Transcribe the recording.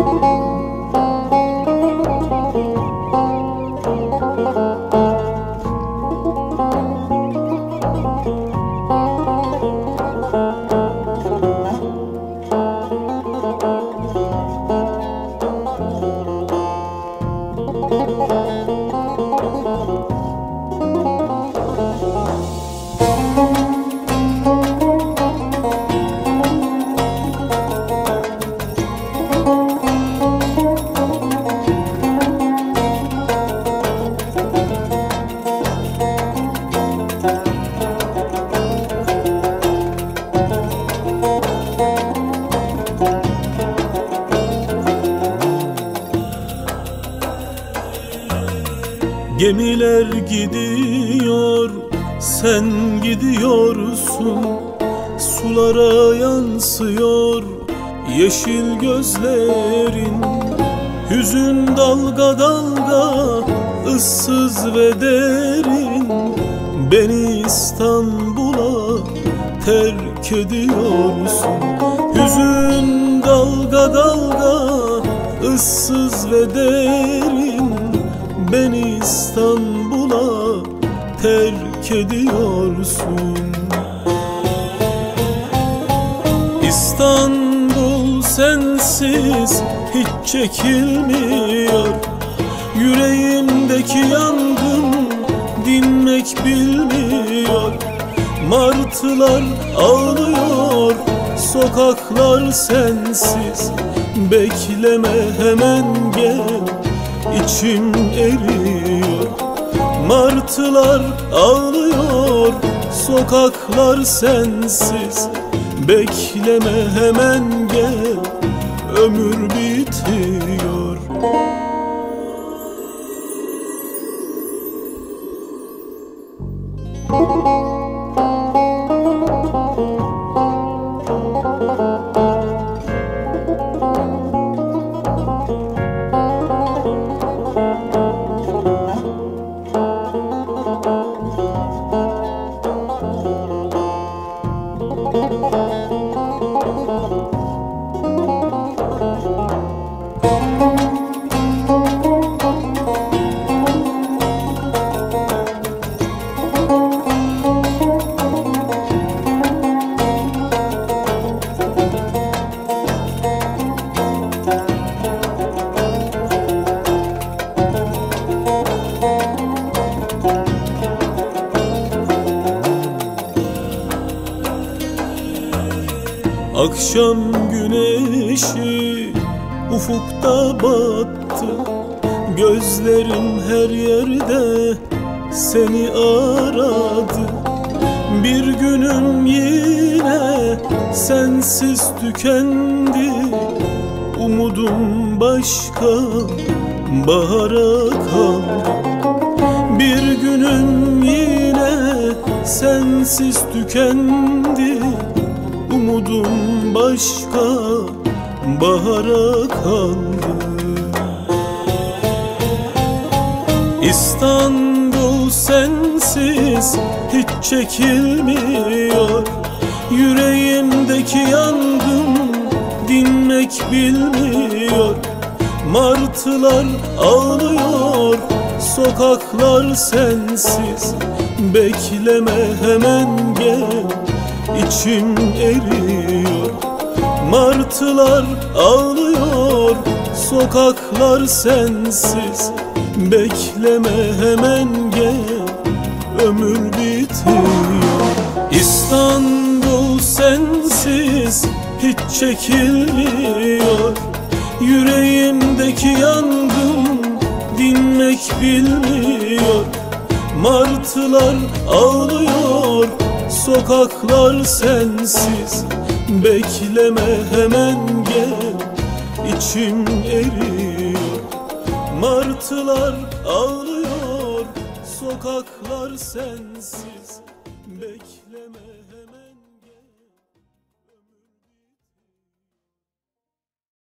Gemiler gidiyor, sen gidiyorsun. Sulara yansıyor yeşil gözlerin. Hüzün dalga dalga, ıssız ve derin. Beni İstanbul'a terk ediyorsun. Hüzün dalga dalga, ıssız ve derin. Beni İstanbul'a terk ediyorsun. İstanbul sensiz hiç çekilmiyor. Yüreğimdeki yangın dinmek bilmiyor. Martılar ağlıyor, sokaklar sensiz. Bekleme, hemen gel, İçim eriyor. Martılar ağlıyor, sokaklar sensiz. Bekleme, hemen gel, ömür bitiyor. Akşam güneşi ufukta battı. Gözlerim her yerde seni aradı. Bir günüm yine sensiz tükendi. Umudum başka, bahara kaldı. Bir günüm yine sensiz tükendi. Umudum başka, bahara kaldı. İstanbul sensiz hiç çekilmiyor. Yüreğimdeki yangın dinmek bilmiyor. Martılar ağlıyor, sokaklar sensiz. Bekleme, hemen gel, İçim eriyor. Martılar ağlıyor, sokaklar sensiz. Bekleme, hemen gel, ömür bitiyor. İstanbul sensiz hiç çekilmiyor. Yüreğimdeki yangın dinmek bilmiyor. Martılar ağlıyor, sokaklar sensiz. Bekleme, hemen gel, İçim eriyor. Martılar ağlıyor, sokaklar sensiz.